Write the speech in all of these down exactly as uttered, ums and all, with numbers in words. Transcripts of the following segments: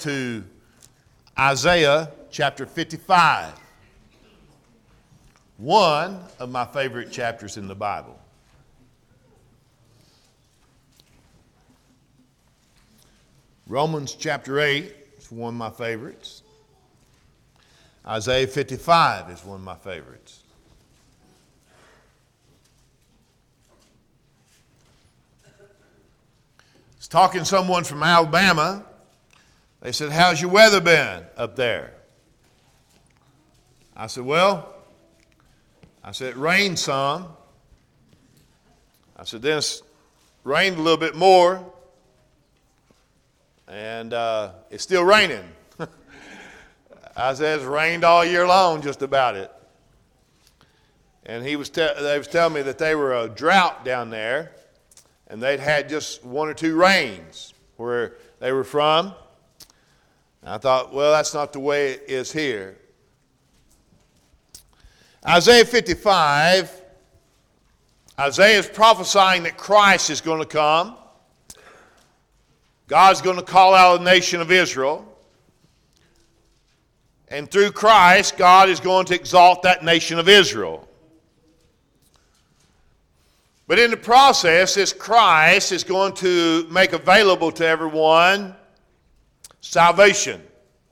to Isaiah chapter fifty-five. One of my favorite chapters in the Bible. Romans chapter eight is one of my favorites. Isaiah fifty-five is one of my favorites. I was talking to someone from Alabama. They said, "How's your weather been up there?" I said, well, I said, it rained some. I said, then it's rained a little bit more. And uh, it's still raining. I said, it's rained all year long, just about it. And he was te- they was telling me that they were a drought down there, and they'd had just one or two rains where they were from. And I thought, well, that's not the way it is here. Isaiah fifty-five, Isaiah is prophesying that Christ is going to come. God's going to call out the nation of Israel. And through Christ, God is going to exalt that nation of Israel. But in the process, this Christ is going to make available to everyone salvation.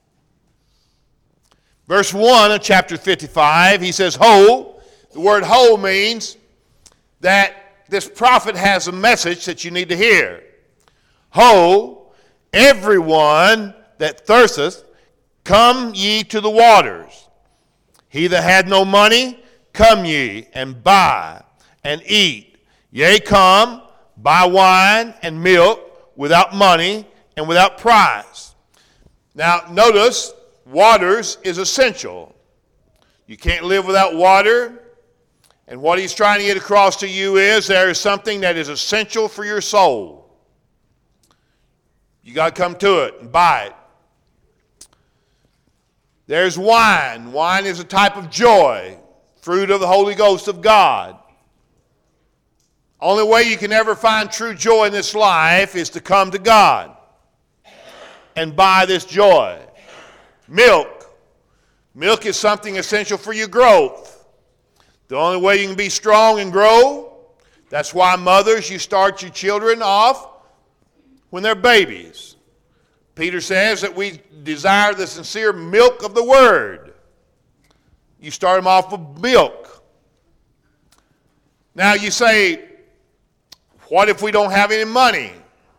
Verse one of chapter fifty-five, he says, "Ho." The word "ho" means that this prophet has a message that you need to hear. "Ho, everyone that thirsteth, come ye to the waters. He that had no money, come ye and buy and eat. Yea, come, buy wine and milk without money and without price." Now, notice, waters is essential. You can't live without water. And what he's trying to get across to you is there is something that is essential for your soul. You got to come to it and buy it. There's wine. Wine is a type of joy, fruit of the Holy Ghost of God. Only way you can ever find true joy in this life is to come to God and buy this joy. Milk. Milk is something essential for your growth. The only way you can be strong and grow, that's why mothers, you start your children off when they're babies. Peter says that we desire the sincere milk of the word. You start them off with milk. Now you say, what if we don't have any money?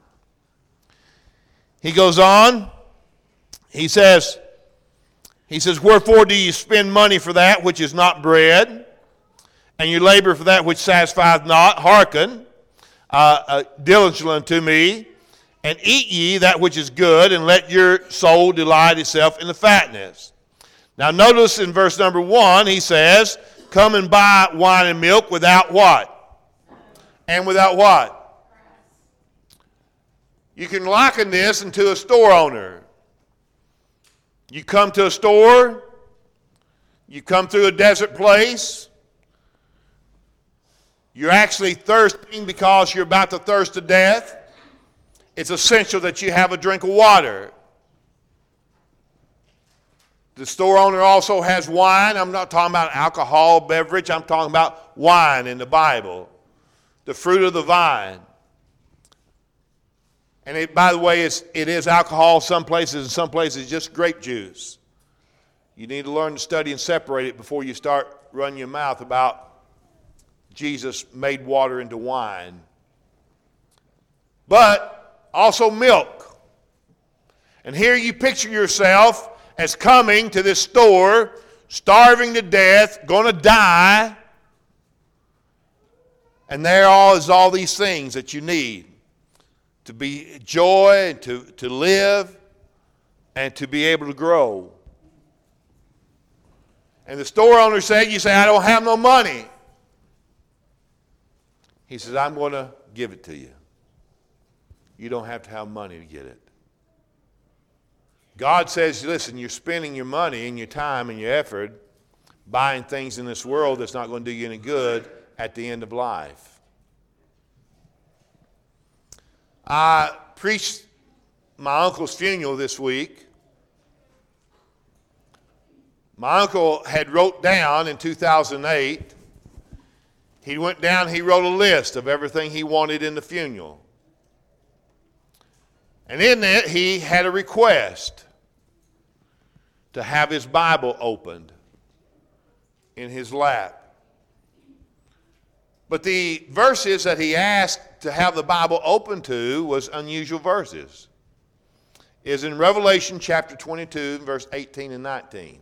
He goes on, he says, he says, "Wherefore do you spend money for that which is not bread, and you labor for that which satisfieth not? Hearken uh, uh, diligently unto me, and eat ye that which is good, and let your soul delight itself in the fatness." Now notice in verse number one, he says, "Come and buy wine and milk without what? And without what?" You can liken this into a store owner. You come to a store, you come through a desert place, you're actually thirsting because you're about to thirst to death. It's essential that you have a drink of water. The store owner also has wine. I'm not talking about alcohol beverage. I'm talking about wine in the Bible. The fruit of the vine. And it, by the way, it's, it is alcohol some places, and some places just grape juice. You need to learn to study and separate it before you start running your mouth about Jesus made water into wine. But also milk. And here you picture yourself as coming to this store, starving to death, going to die. And there all is all these things that you need to be joy, and to, to live, and to be able to grow. And the store owner said, you say, "I don't have no money." He says, "I'm going to give it to you. You don't have to have money to get it." God says, listen, you're spending your money and your time and your effort buying things in this world that's not going to do you any good at the end of life. I preached my uncle's funeral this week, my uncle had wrote down in two thousand eight, he went down, he wrote a list of everything he wanted in the funeral. And in it, he had a request to have his Bible opened in his lap. But the verses that he asked to have the Bible open to was unusual verses. Is in Revelation chapter twenty-two, verse eighteen and nineteen.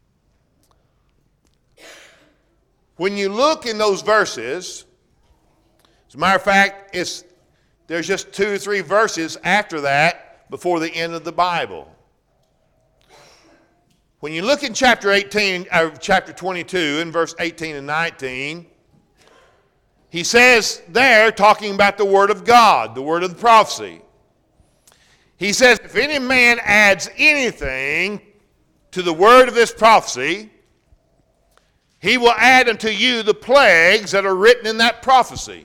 When you look in those verses, as a matter of fact, it's, there's just two or three verses after that before the end of the Bible. When you look in chapter eighteen, or chapter twenty-two, in verse eighteen and nineteen, he says there, talking about the word of God, the word of the prophecy. He says, if any man adds anything to the word of this prophecy, he will add unto you the plagues that are written in that prophecy.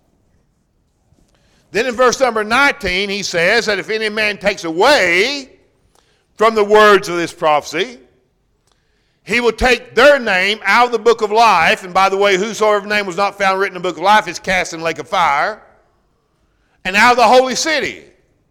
Then in verse number nineteen, he says that if any man takes away from the words of this prophecy, he will take their name out of the book of life. And by the way, whosoever name was not found written in the book of life is cast in the lake of fire. And out of the holy city.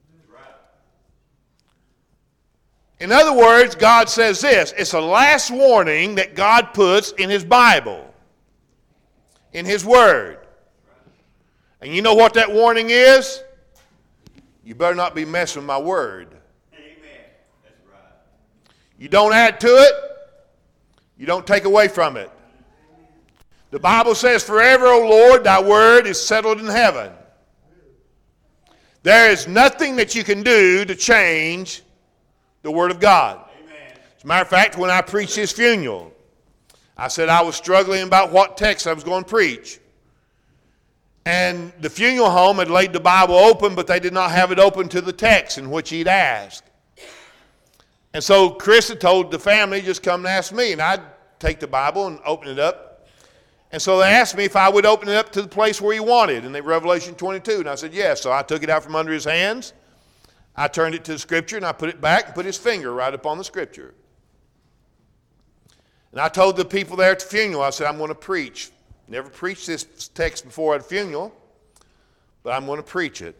In other words, God says this. It's the last warning that God puts in his Bible. In his word. And you know what that warning is? You better not be messing with my word. Amen. That's right. You don't add to it. You don't take away from it. The Bible says, forever, O Lord, thy word is settled in heaven. There is nothing that you can do to change the word of God. Amen. As a matter of fact, when I preached his funeral, I said I was struggling about what text I was going to preach. And the funeral home had laid the Bible open, but they did not have it open to the text in which he'd asked. And so Chris had told the family, just come and ask me. And I'd take the Bible and open it up. And so they asked me if I would open it up to the place where he wanted, in the Revelation twenty-two. And I said, yes. So I took it out from under his hands. I turned it to the Scripture, and I put it back and put his finger right upon the Scripture. And I told the people there at the funeral, I said, I'm going to preach. Never preached this text before at a funeral, but I'm going to preach it.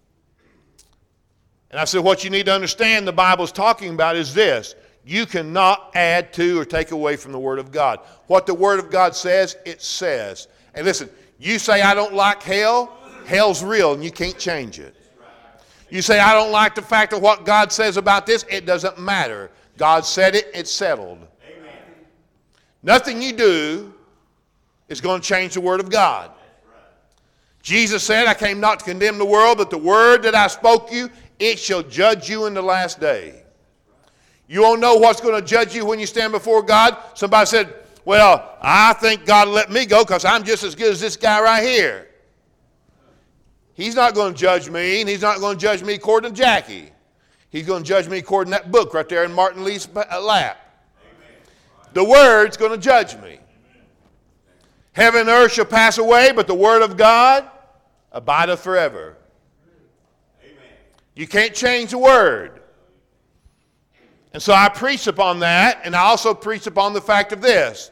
And I said, what you need to understand the Bible's talking about is this. You cannot add to or take away from the Word of God. What the Word of God says, it says. And listen, you say, I don't like hell. Hell's real, and you can't change it. You say, I don't like the fact of what God says about this. It doesn't matter. God said it, it's settled. Amen. Nothing you do is going to change the Word of God. Jesus said, I came not to condemn the world, but the word that I spoke you, it shall judge you in the last day. You won't know what's going to judge you when you stand before God. Somebody said, well, I think God will let me go because I'm just as good as this guy right here. He's not going to judge me, and he's not going to judge me according to Jackie. He's going to judge me according to that book right there in Martin Lee's lap. Amen. The Word's going to judge me. Amen. Heaven and earth shall pass away, but the Word of God abideth forever. Amen. You can't change the Word. And so I preach upon that, and I also preach upon the fact of this.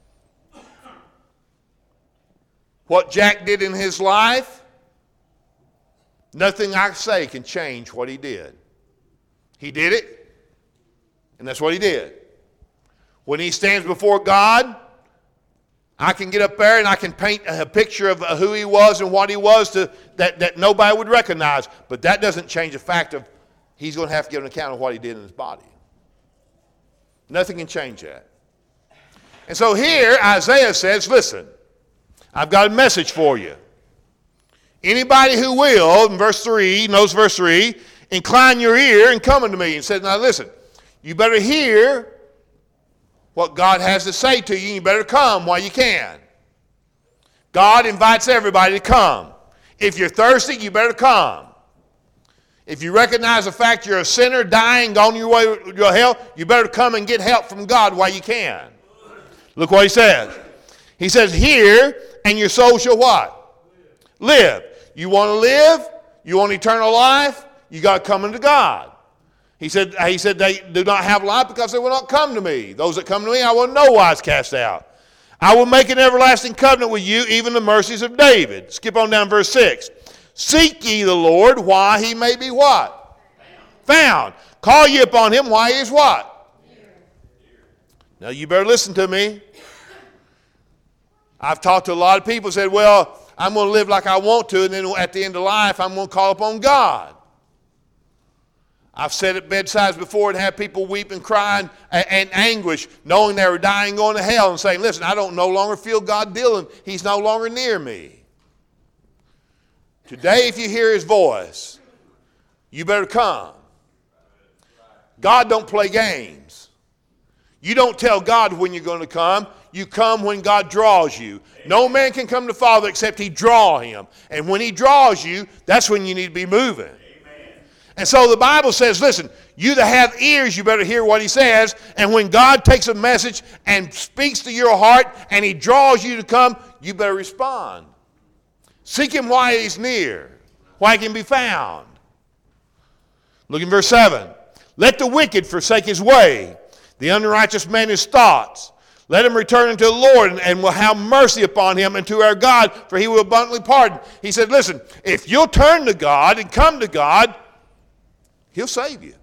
What Jack did in his life, nothing I say can change what he did. He did it, and that's what he did. When he stands before God, I can get up there and I can paint a picture of who he was and what he was to, that, that nobody would recognize. But that doesn't change the fact of he's going to have to give an account of what he did in his body. Nothing can change that. And so here Isaiah says, listen, I've got a message for you. Anybody who will, in verse three, knows verse three, incline your ear and come unto me. And said, now listen, you better hear what God has to say to you, and you better come while you can. God invites everybody to come. If you're thirsty, you better come. If you recognize the fact you're a sinner, dying, on your way to your hell, you better come and get help from God while you can. Look what he says. He says, hear, and your soul shall what? Live. You want to live? You want eternal life? you got to come into God. He said, he said, they do not have life because they will not come to me. Those that come to me, I will in no wise cast out. I will make an everlasting covenant with you, even the mercies of David. Skip on down verse six. Seek ye the Lord while he may be what? Found. Found. Call ye upon him while he is what? Near. Now you better listen to me. I've talked to a lot of people who said, well, I'm going to live like I want to, and then at the end of life, I'm going to call upon God. I've sat at bedsides before and had people weep and cry and, and anguish, knowing they were dying, going to hell, and saying, listen, I don't no longer feel God dealing. He's no longer near me. Today, if you hear his voice, you better come. God don't play games. You don't tell God when you're going to come. You come when God draws you. No man can come to the Father except he draw him. And when he draws you, that's when you need to be moving. And so the Bible says, listen, you that have ears, you better hear what he says. And when God takes a message and speaks to your heart and he draws you to come, you better respond. Seek him while he's near, while he can be found. Look in verse seven. Let the wicked forsake his way, the unrighteous man his thoughts. Let him return unto the Lord, and will have mercy upon him, and to our God, for he will abundantly pardon. He said, listen, if you'll turn to God and come to God, he'll save you.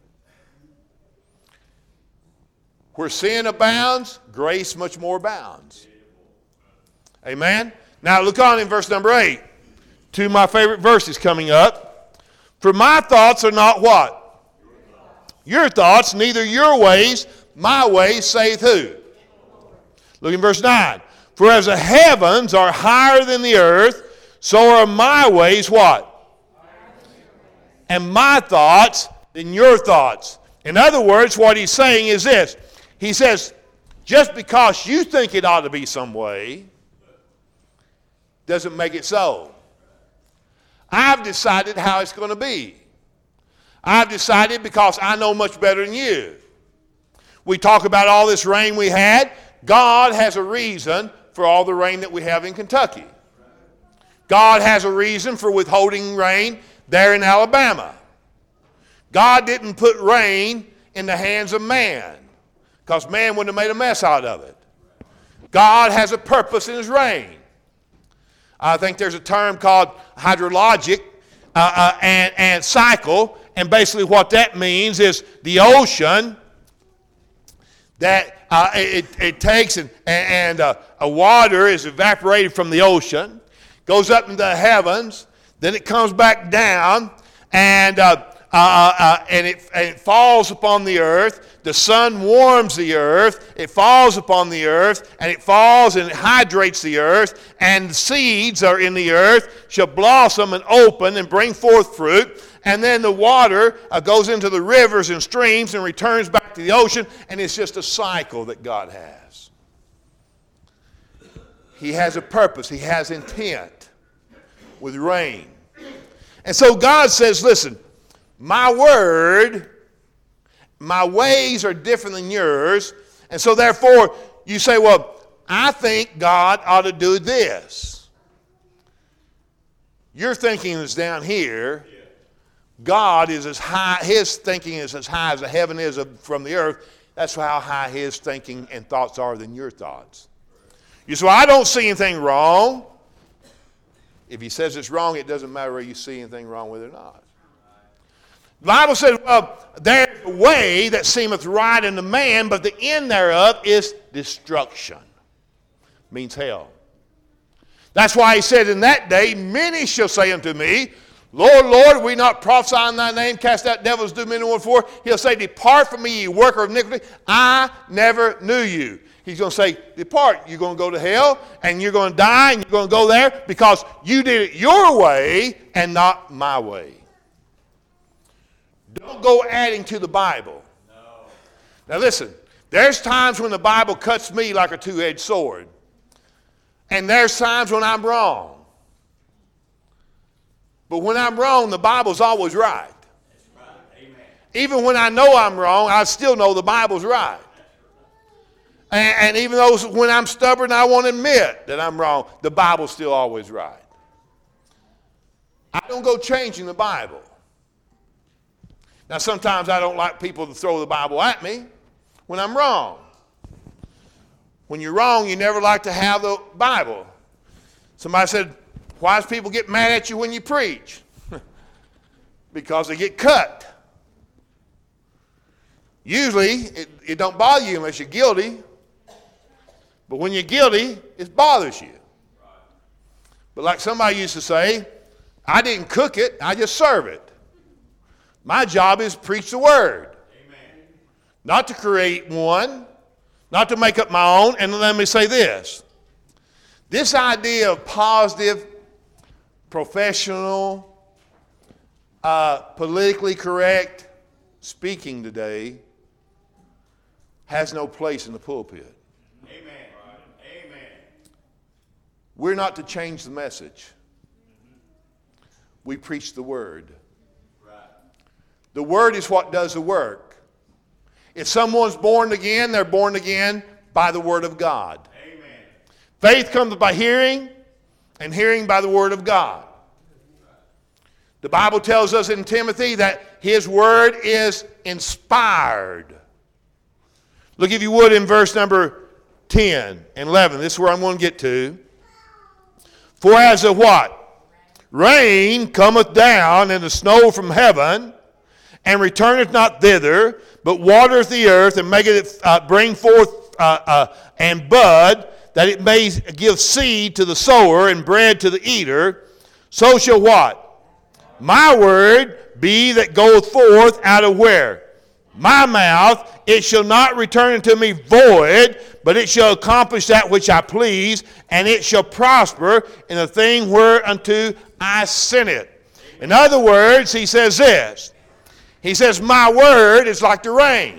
Where sin abounds, grace much more abounds. Amen? Now look on in verse number eight. Two of my favorite verses coming up. For my thoughts are not what? Your thoughts, neither your ways, my ways, saith who? Look in verse nine. For as the heavens are higher than the earth, so are my ways what? And my thoughts than your thoughts. In other words, what he's saying is this. He says, just because you think it ought to be some way, doesn't make it so. I've decided how it's going to be. I've decided because I know much better than you. We talk about all this rain we had. God has a reason for all the rain that we have in Kentucky. God has a reason for withholding rain there in Alabama. God didn't put rain in the hands of man because man wouldn't have made a mess out of it. God has a purpose in his rain. I think there's a term called hydrologic uh, uh, and, and cycle, and basically what that means is the ocean that uh, it, it takes and, and uh, a water is evaporated from the ocean, goes up into the heavens, then it comes back down, and uh, Uh, uh, and, it, and it falls upon the earth. The sun warms the earth. It falls upon the earth, and it falls and it hydrates the earth. And the seeds are in the earth shall blossom and open and bring forth fruit. And then the water uh, goes into the rivers and streams and returns back to the ocean. And it's just a cycle that God has. He has a purpose. He has intent with rain. And so God says, listen, my word, my ways are different than yours. And so therefore, you say, well, I think God ought to do this. Your thinking is down here. God is as high, his thinking is as high as the heaven is from the earth. That's how high his thinking and thoughts are than your thoughts. You say, well, I don't see anything wrong. If he says it's wrong, it doesn't matter whether you see anything wrong with it or not. The Bible says, well, there is a way that seemeth right unto man, but the end thereof is destruction. Means hell. That's why he said, in that day, many shall say unto me, Lord, Lord, we not prophesy in thy name, cast out devils, do many wonders before. He'll say, depart from me, ye worker of iniquity. I never knew you. He's going to say, depart. You're going to go to hell, and you're going to die, and you're going to go there because you did it your way and not my way. Don't go adding to the Bible. No. Now listen, there's times when the Bible cuts me like a two-edged sword. And there's times when I'm wrong. But when I'm wrong, the Bible's always right. That's right. Amen. Even when I know I'm wrong, I still know the Bible's right. And, and even though when I'm stubborn, I won't admit that I'm wrong, the Bible's still always right. I don't go changing the Bible. Now, sometimes I don't like people to throw the Bible at me when I'm wrong. When you're wrong, you never like to have the Bible. Somebody said, why does people get mad at you when you preach? Because they get cut. Usually, it, it don't bother you unless you're guilty. But when you're guilty, it bothers you. But like somebody used to say, I didn't cook it, I just serve it. My job is to preach the word. Amen. Not to create one, not to make up my own. And let me say this. This idea of positive, professional, uh, politically correct speaking today has no place in the pulpit. Amen. Amen. We're not to change the message. We preach the word. Right. The word is what does the work. If someone's born again, they're born again by the word of God. Amen. Faith comes by hearing, and hearing by the word of God. The Bible tells us in Timothy that his word is inspired. Look, if you would, in verse number ten and eleven. This is where I'm going to get to. For as a what? Rain cometh down and the snow from heaven, and returneth not thither, but watereth the earth, and maketh it uh, bring forth uh, uh, and bud, that it may give seed to the sower and bread to the eater, so shall what? My word be that goeth forth out of where? My mouth. It shall not return unto me void, but it shall accomplish that which I please, and it shall prosper in the thing whereunto I sent it. In other words, he says this. He says, my word is like the rain.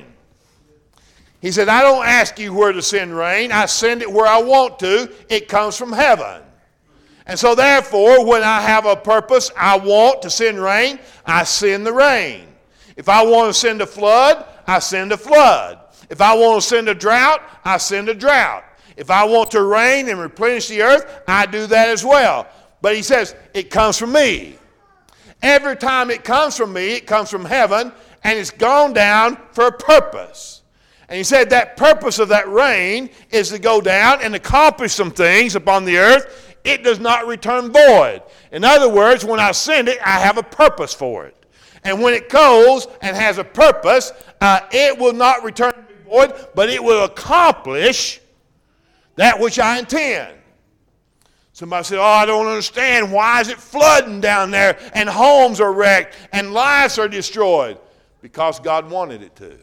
He said, I don't ask you where to send rain. I send it where I want to. It comes from heaven. And so therefore, when I have a purpose, I want to send rain, I send the rain. If I want to send a flood, I send a flood. If I want to send a drought, I send a drought. If I want to rain and replenish the earth, I do that as well. But he says, it comes from me. Every time it comes from me, it comes from heaven, and it's gone down for a purpose. And he said that purpose of that rain is to go down and accomplish some things upon the earth. It does not return void. In other words, when I send it, I have a purpose for it. And when it goes and has a purpose, uh, it will not return void, but it will accomplish that which I intend. Somebody said, oh, I don't understand. Why is it flooding down there and homes are wrecked and lives are destroyed? Because God wanted it to.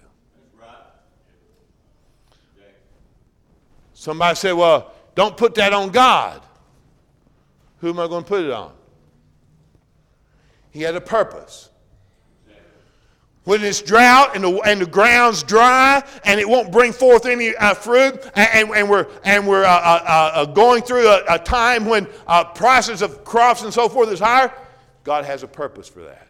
Somebody said, well, don't put that on God. Who am I going to put it on? He had a purpose. When it's drought and the, and the ground's dry and it won't bring forth any uh, fruit, and, and, and we're, and we're uh, uh, uh, going through a, a time when uh, prices of crops and so forth is higher, God has a purpose for that.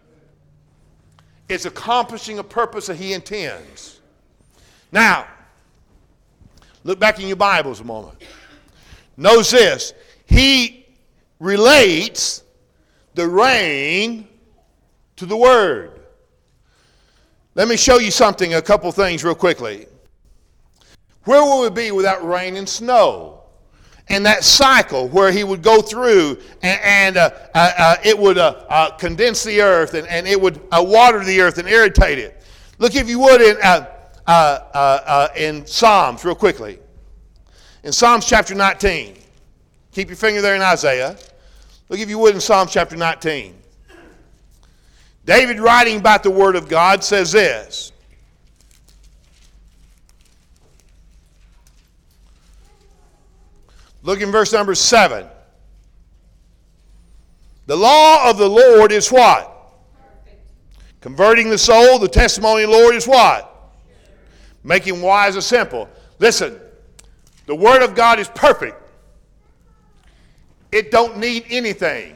It's accomplishing a purpose that he intends. Now, look back in your Bibles a moment. Notice this. He relates the rain to the word. Let me show you something, a couple things real quickly. Where would we be without rain and snow? And that cycle where he would go through and, and uh, uh, uh, it would uh, uh, condense the earth and, and it would uh, water the earth and irritate it. Look, if you would, in, uh, uh, uh, uh, in Psalms real quickly. In Psalms chapter nineteen. Keep your finger there in Isaiah. Look, if you would, in Psalms chapter nineteen. David, writing about the Word of God, says this. Look in verse number seven. The law of the Lord is what? Perfect. Converting the soul. The testimony of the Lord is what? Making wise the simple. Listen, the Word of God is perfect. It don't need anything.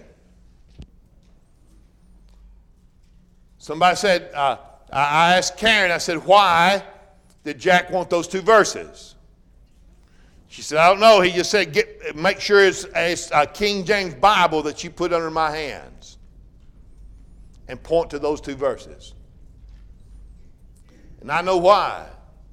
Somebody said, uh, I asked Karen, I said, why did Jack want those two verses? She said, I don't know. He just said, get, make sure it's, it's a King James Bible that you put under my hands. And point to those two verses. And I know why.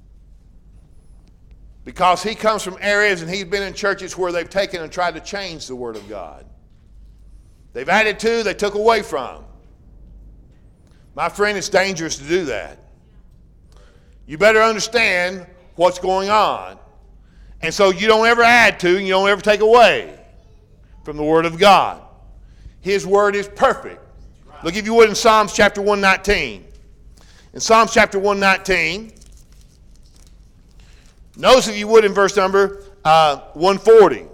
Because he comes from areas and he's been in churches where they've taken and tried to change the Word of God. They've added to, they took away from. My friend, it's dangerous to do that. You better understand what's going on. And so you don't ever add to and you don't ever take away from the Word of God. His Word is perfect. Look, if you would, in Psalms chapter one nineteen. In Psalms chapter one nineteen, notice if you would in verse number uh, one forty.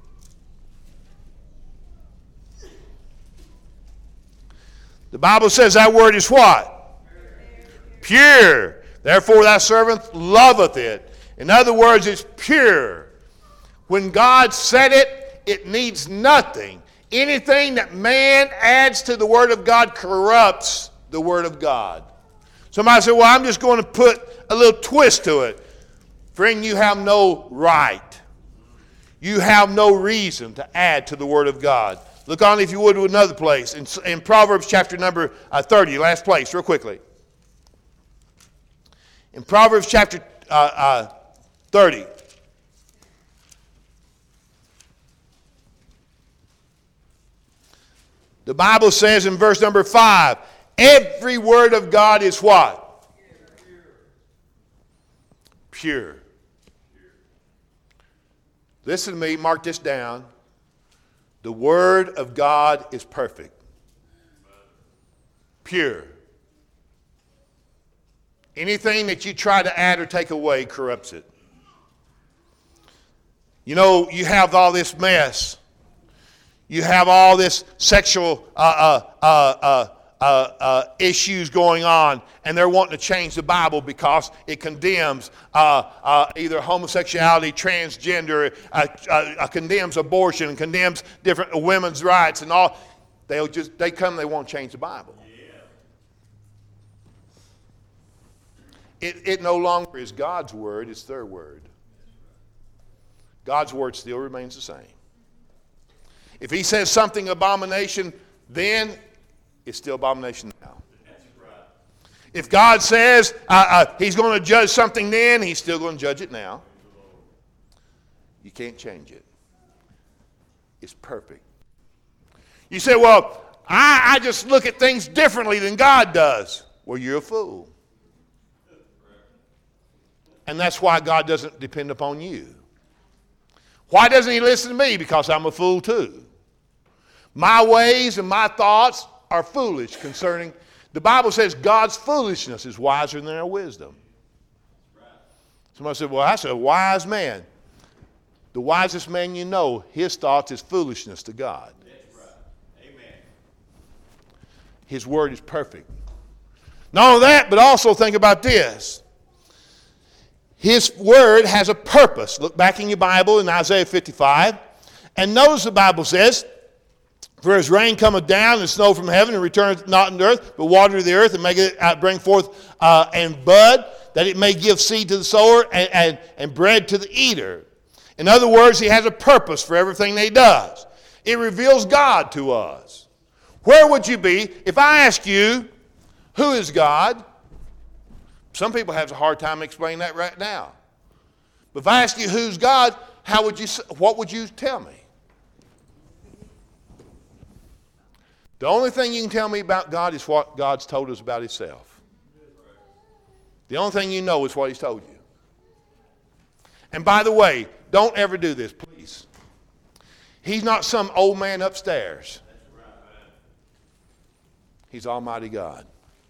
The Bible says that word is what? Pure. Therefore thy servant loveth it. In other words, it's pure. When God said it, it needs nothing. Anything that man adds to the Word of God corrupts the Word of God. Somebody said, well, I'm just going to put a little twist to it. Friend, you have no right. You have no reason to add to the Word of God. Look on, if you would, to another place. In, in Proverbs chapter number uh, thirty, last place, real quickly. In Proverbs chapter uh, uh, thirty. The Bible says in verse number five, every word of God is what? Pure. Pure. Listen to me, mark this down. The Word of God is perfect. Pure. Anything that you try to add or take away corrupts it. You know, you have all this mess. You have all this sexual uh, uh, uh, uh, uh, uh, issues going on, and they're wanting to change the Bible because it condemns uh, uh, either homosexuality, transgender, uh, uh, condemns abortion, and condemns different women's rights, and all. They'll just they come, they won't change the Bible. It, it no longer is God's word, it's their word. God's word still remains the same. If he says something abomination, then it's still abomination now. If God says uh, uh, he's going to judge something then, he's still going to judge it now. You can't change it. It's perfect. You say, well, I, I just look at things differently than God does. Well, you're a fool. And that's why God doesn't depend upon you. Why doesn't he listen to me? Because I'm a fool too. My ways and my thoughts are foolish concerning. The Bible says God's foolishness is wiser than our wisdom. Somebody said, well, that's a wise man. The wisest man you know, his thoughts is foolishness to God. Amen. His word is perfect. Not only that, but also think about this. His word has a purpose. Look back in your Bible in Isaiah fifty-five. And notice the Bible says, for as rain cometh down and snow from heaven and returneth not in the earth, but water the earth and make it uh, bring forth uh, and bud, that it may give seed to the sower and, and, and bread to the eater. In other words, he has a purpose for everything that he does. It reveals God to us. Where would you be if I asked you, who is God? Some people have a hard time explaining that right now. But if I ask you who's God, how would you? What would you tell me? The only thing you can tell me about God is what God's told us about himself. The only thing you know is what he's told you. And by the way, don't ever do this, please. He's not some old man upstairs. He's Almighty God.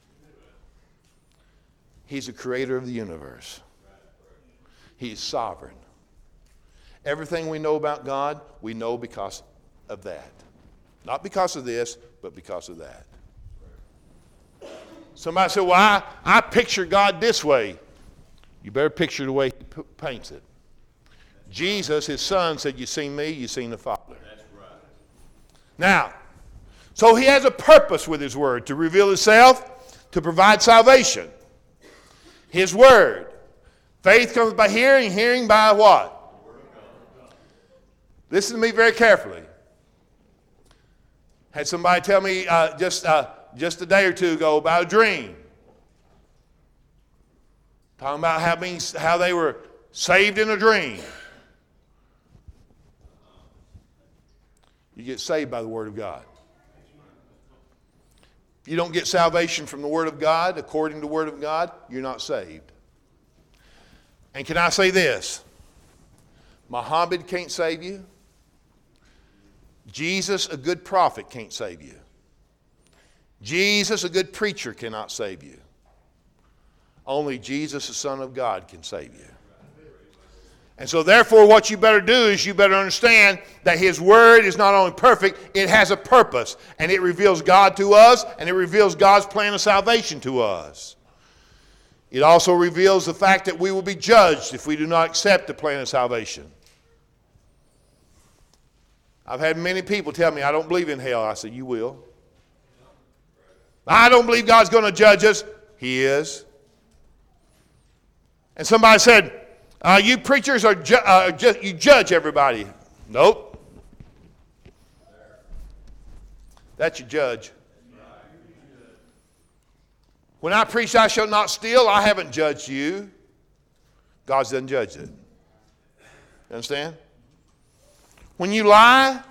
He's the creator of the universe. He's sovereign. Everything we know about God, we know because of that. Not because of this, but because of that. Somebody said, well, I, I picture God this way. You better picture the way he p- paints it. Jesus, his son, said, you seen me, you seen the Father. That's right. Now, so he has a purpose with his word, to reveal himself, to provide salvation. His word. Faith comes by hearing, hearing by what? Listen to me very carefully. Had somebody tell me uh, just, uh, just a day or two ago about a dream. Talking about how, being, how they were saved in a dream. You get saved by the Word of God. If you don't get salvation from the Word of God, according to the Word of God, you're not saved. And can I say this? Muhammad can't save you. Jesus, a good prophet, can't save you. Jesus, a good preacher, cannot save you. Only Jesus, the Son of God, can save you. And so therefore what you better do is you better understand that His Word is not only perfect, it has a purpose. And it reveals God to us, and it reveals God's plan of salvation to us. It also reveals the fact that we will be judged if we do not accept the plan of salvation. I've had many people tell me, I don't believe in hell. I said, you will. I don't believe God's going to judge us. He is. And somebody said, uh, you preachers are ju- uh, ju- you judge everybody. Nope. That's your judge. When I preach, I shall not steal, I haven't judged you. God doesn't judge it. You understand? When you lie,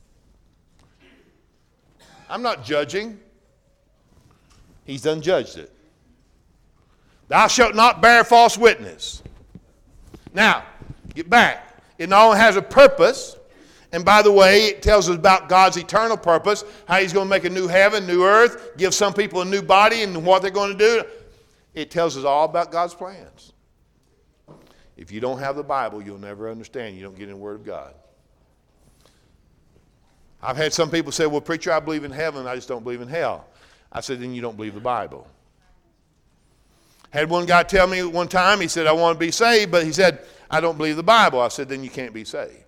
I'm not judging. He's done judged it. Thou shalt not bear false witness. Now, get back. It not only has a purpose, and by the way, it tells us about God's eternal purpose, how He's going to make a new heaven, new earth, give some people a new body and what they're going to do. It tells us all about God's plans. If you don't have the Bible, you'll never understand. You don't get in the Word of God. I've had some people say, well, preacher, I believe in heaven, I just don't believe in hell. I said, then you don't believe the Bible. Had one guy tell me one time, he said, I want to be saved, but he said, I don't believe the Bible. I said, then you can't be saved.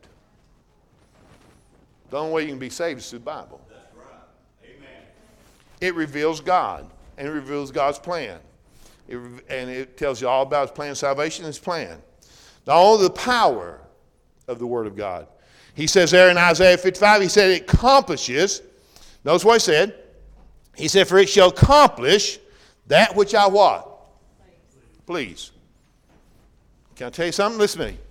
The only way you can be saved is through the Bible. That's right. Amen. It reveals God, and it reveals God's plan. It, and it tells you all about His plan of salvation and His plan. Not only the power of the Word of God. He says there in Isaiah fifty-five, he said it accomplishes. Notice what he said. He said, for it shall accomplish that which I what? Please. Can I tell you something? Listen to me.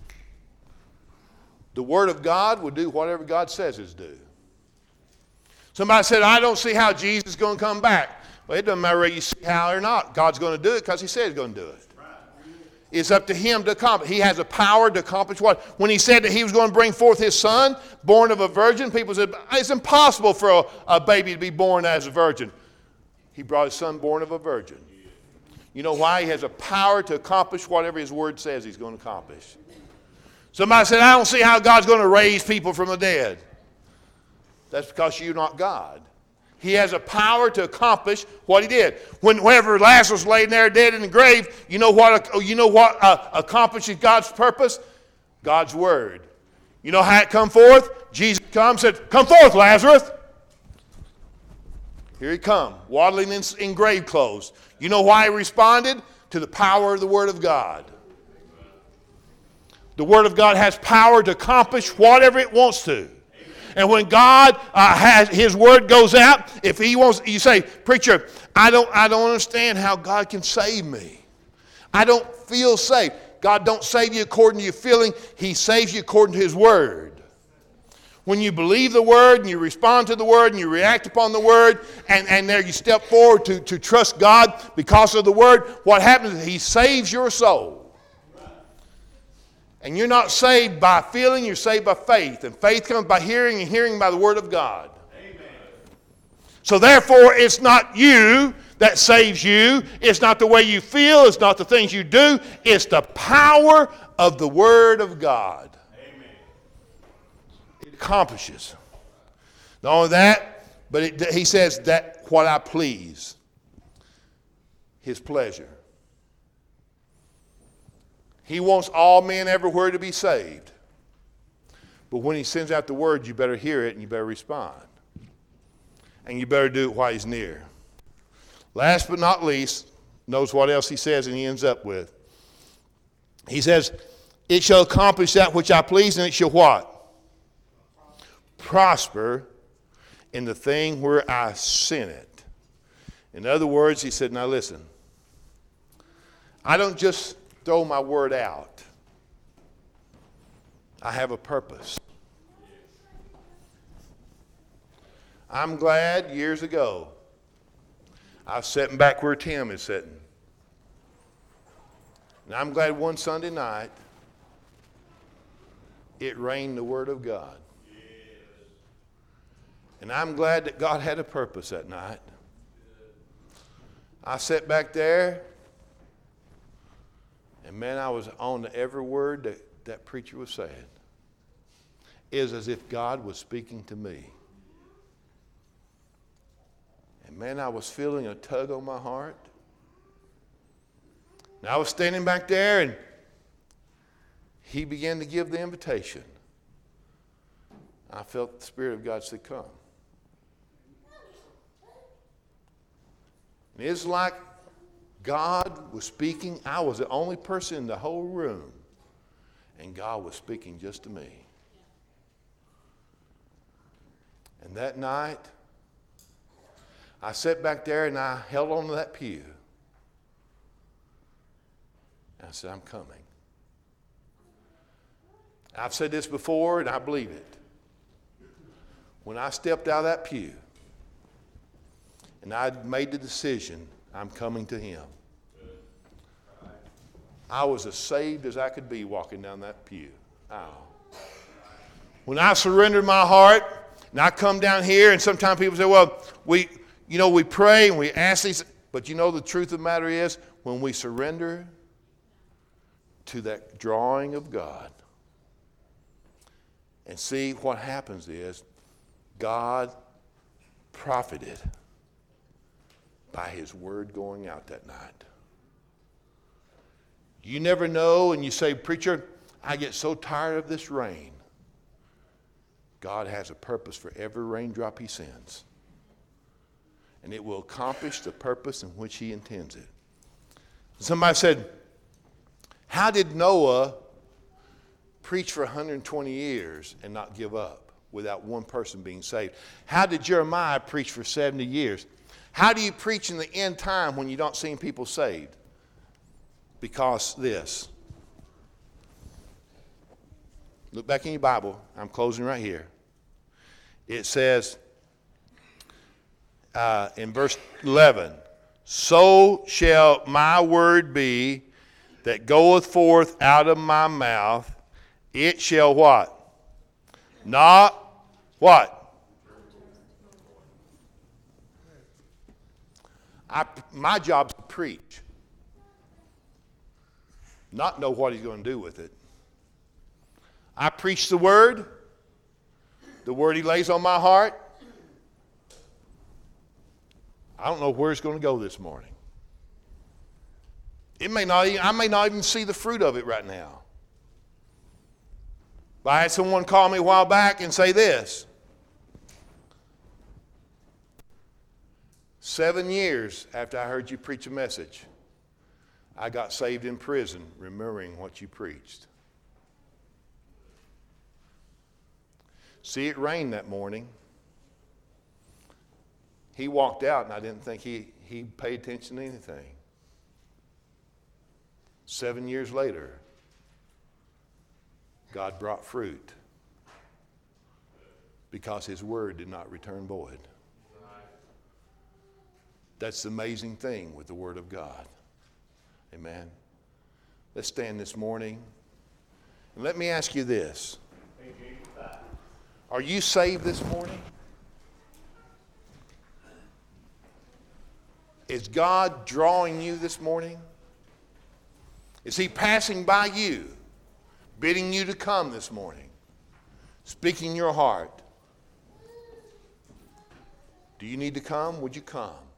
The Word of God will do whatever God says it's do. Somebody said, I don't see how Jesus is going to come back. Well, it doesn't matter whether you see how or not. God's going to do it because He said He's going to do it. It's up to Him to accomplish. He has a power to accomplish what? When He said that He was going to bring forth His Son, born of a virgin, people said, it's impossible for a, a baby to be born as a virgin. He brought His Son born of a virgin. You know why? He has a power to accomplish whatever His Word says He's going to accomplish. Somebody said, I don't see how God's going to raise people from the dead. That's because you're not God. He has a power to accomplish what He did. When, whenever Lazarus laid there dead in the grave, you know what, you know what uh, accomplishes God's purpose? God's Word. You know how it come forth? Jesus come said, come forth, Lazarus. Here he come, waddling in, in grave clothes. You know why he responded? To the power of the Word of God. The Word of God has power to accomplish whatever it wants to. And when God uh, has His Word goes out, if He wants, you say, preacher, I don't, I don't understand how God can save me. I don't feel saved. God don't save you according to your feeling. He saves you according to His Word. When you believe the Word and you respond to the Word and you react upon the Word and, and there you step forward to, to trust God because of the Word, what happens is He saves your soul. And you're not saved by feeling, you're saved by faith. And faith comes by hearing, and hearing by the Word of God. Amen. So therefore, it's not you that saves you. It's not the way you feel. It's not the things you do. It's the power of the Word of God. Amen. It accomplishes. Not only that, but it, he says that what I please, His pleasure. He wants all men everywhere to be saved. But when He sends out the Word, you better hear it and you better respond. And you better do it while He's near. Last but not least, notice what else he says and he ends up with. He says, it shall accomplish that which I please, and it shall what? Prosper in the thing where I sent it. In other words, he said, now listen, I don't just throw my word out. I have a purpose. I'm glad years ago I was sitting back where Tim is sitting. And I'm glad one Sunday night it rained the Word of God. And I'm glad that God had a purpose that night. I sat back there, and man, I was on to every word that that preacher was saying. It was as if God was speaking to me. And man, I was feeling a tug on my heart. And I was standing back there, and he began to give the invitation. I felt the Spirit of God say, come. And it's like God was speaking. I was the only person in the whole room, and God was speaking just to me. And that night, I sat back there and I held on to that pew. And I said, I'm coming. I've said this before, and I believe it. When I stepped out of that pew, and I'd made the decision, I'm coming to him. I was as saved as I could be walking down that pew. Oh. When I surrendered my heart, and I come down here, and sometimes people say, well, we, you know, we pray and we ask these, but you know the truth of the matter is, when we surrender to that drawing of God, and see what happens is, God profited by his word going out that night. You never know, and you say, preacher, I get so tired of this rain. God has a purpose for every raindrop he sends. And it will accomplish the purpose in which he intends it. Somebody said, how did Noah preach for one hundred twenty years and not give up without one person being saved? How did Jeremiah preach for seventy years? How do you preach in the end time when you don't see people saved? Because this. Look back in your Bible. I'm closing right here. It says uh, in verse eleven, so shall my word be that goeth forth out of my mouth. It shall what? Not what? I, my job is to preach. Not know what he's going to do with it. I preach the word. The word he lays on my heart. I don't know where it's going to go this morning. It may not even, I may not even see the fruit of it right now. But I had someone call me a while back and say this. Seven years after I heard you preach a message, I got saved in prison remembering what you preached. See, it rained that morning. He walked out, and I didn't think he, he paid attention to anything. Seven years later, God brought fruit because his word did not return void. That's the amazing thing with the word of God. Amen. Let's stand this morning. And let me ask you this. Are you saved this morning? Is God drawing you this morning? Is he passing by you, bidding you to come this morning, speaking your heart? Do you need to come? Would you come?